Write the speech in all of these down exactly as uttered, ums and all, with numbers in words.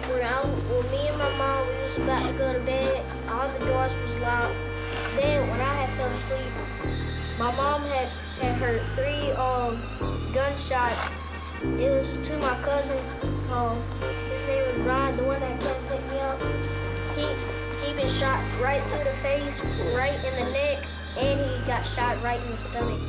when I, when me and my mom, we was about to go to bed, all the doors was locked. Then when I had fell asleep, my mom had, had heard three um gunshots. It was to my cousin. Um, his name was Ron, the one that came to pick me up. He he been shot right through the face, right in the neck, and he got shot right in the stomach.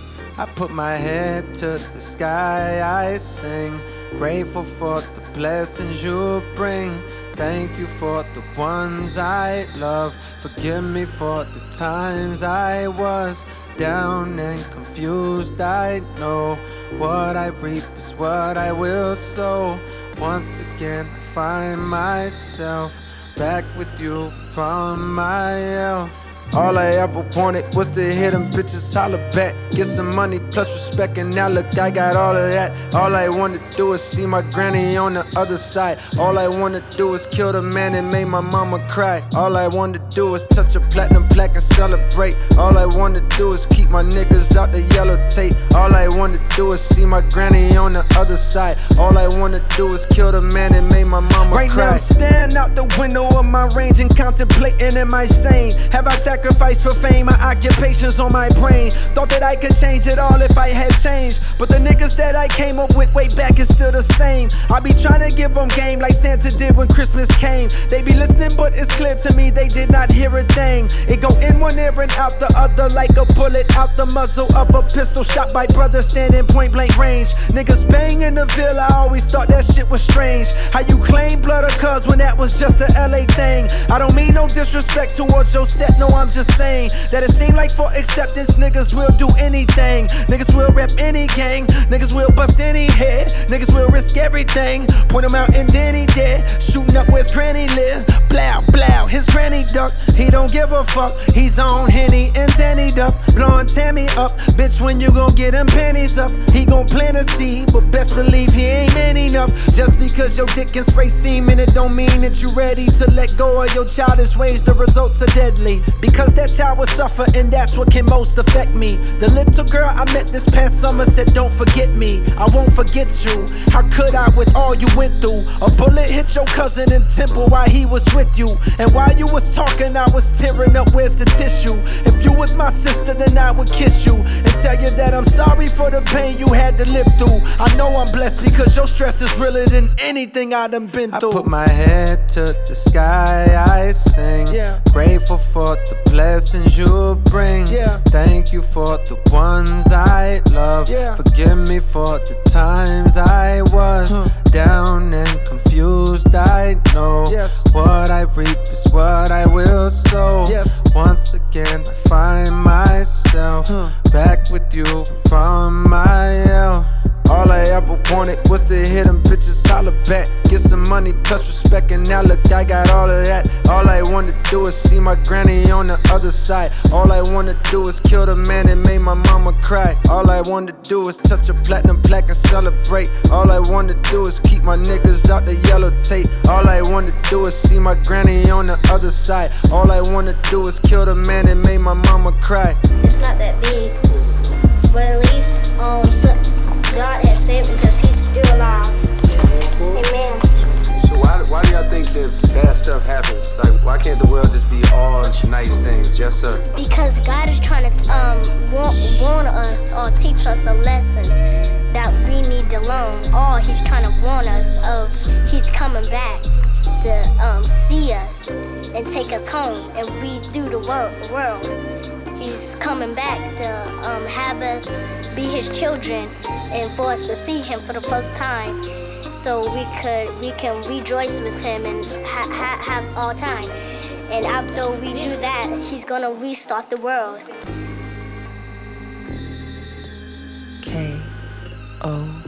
I put my head to the sky, I sing, grateful for the blessings you bring. Thank you for the ones I love. Forgive me for the times I was down and confused. I know what I reap is what I will sow. Once again I find myself back with you from my hell. All I ever wanted was to hear them bitches holler back. Get some money plus respect, and now look, I got all of that. All I wanna do is see my granny on the other side. All I wanna do is kill the man that made my mama cry. All I wanna do is touch a platinum plaque and celebrate. All I wanna do is keep my niggas out the yellow tape. All I wanna do is see my granny on the other side. All I wanna do is kill the man that made my mama right cry. Right now I'm staring out the window of my range and contemplating, am I sane? Have I sacrificed for fame? My occupation's on my brain. Thought that I could change it all if I had changed, but the niggas that I came up with way back is still the same. I be trying to give them game like Santa did when Christmas came. They be listening, but it's clear to me they did not hear a thing. It go in one ear and out the other like a bullet out the muzzle of a pistol, shot by brothers standing point blank range. Niggas bang in the Ville, I always thought that shit was strange. How you claim blood or cuz when that was just a L A thing? I don't mean no disrespect towards your set, no, I'm just saying that it seem like for acceptance niggas will do anything. Niggas will rep any gang, niggas will bust any head, niggas will risk everything. Point him out and then he dead. Shooting up where his granny live. Blow, blow, his granny duck. He don't give a fuck, he's on Henny and Danny Duck. Blowing Tammy up, bitch, when you gon' get them panties up? He gon' plant a seed, but best believe he ain't man enough. Just because your dick can spray semen, it don't mean that you ready to let go of your childish ways. The results are deadly, because that child will suffer, and that's what can most affect me. The little girl I met this past summer said, don't forget me, I won't forget you. How could I with all you went through? A bullet hit your cousin in Temple while he was with you, and while you was talking I was tearing up, where's the tissue? If you was my sister then I would kiss you and tell you that I'm sorry for the pain you had to live through. I know I'm blessed because your stress is realer than anything I done been through. I put my head to the sky, I sing, yeah. Grateful for the blessings you bring, yeah. Thank you for the ones I love, yeah. Forgive me for the times I was huh. down and confused. I know yes. what I reap is what I will sow. Yes. Once again I find myself huh. back with you from my hell. All I ever wanted was to hear them bitches holler back. Get some money plus respect, and now look, I got all of that. All I wanna do is see my granny on the other side. All I wanna do is kill the man that made my mama cry. All I wanna do is touch a platinum plaque and celebrate. All I wanna do is keep my niggas out the yellow tape. All I wanna do is see my granny on the other side. All I wanna do is kill the man that made my mama cry. It's not that big, but at least um so God has saved me because he's still alive. Amen. So why, why do y'all think that bad stuff happens? Like, why can't the world just be all nice things? Just uh Because God is trying to um warn, warn us or teach us a lesson that we need to learn. Or he's trying to warn us of he's coming back to um see us and take us home and redo the world. world. He's coming back to um, have us be his children and for us to see him for the first time, so we could we can rejoice with him and ha ha have all time. And after we do that, he's gonna restart the world. K O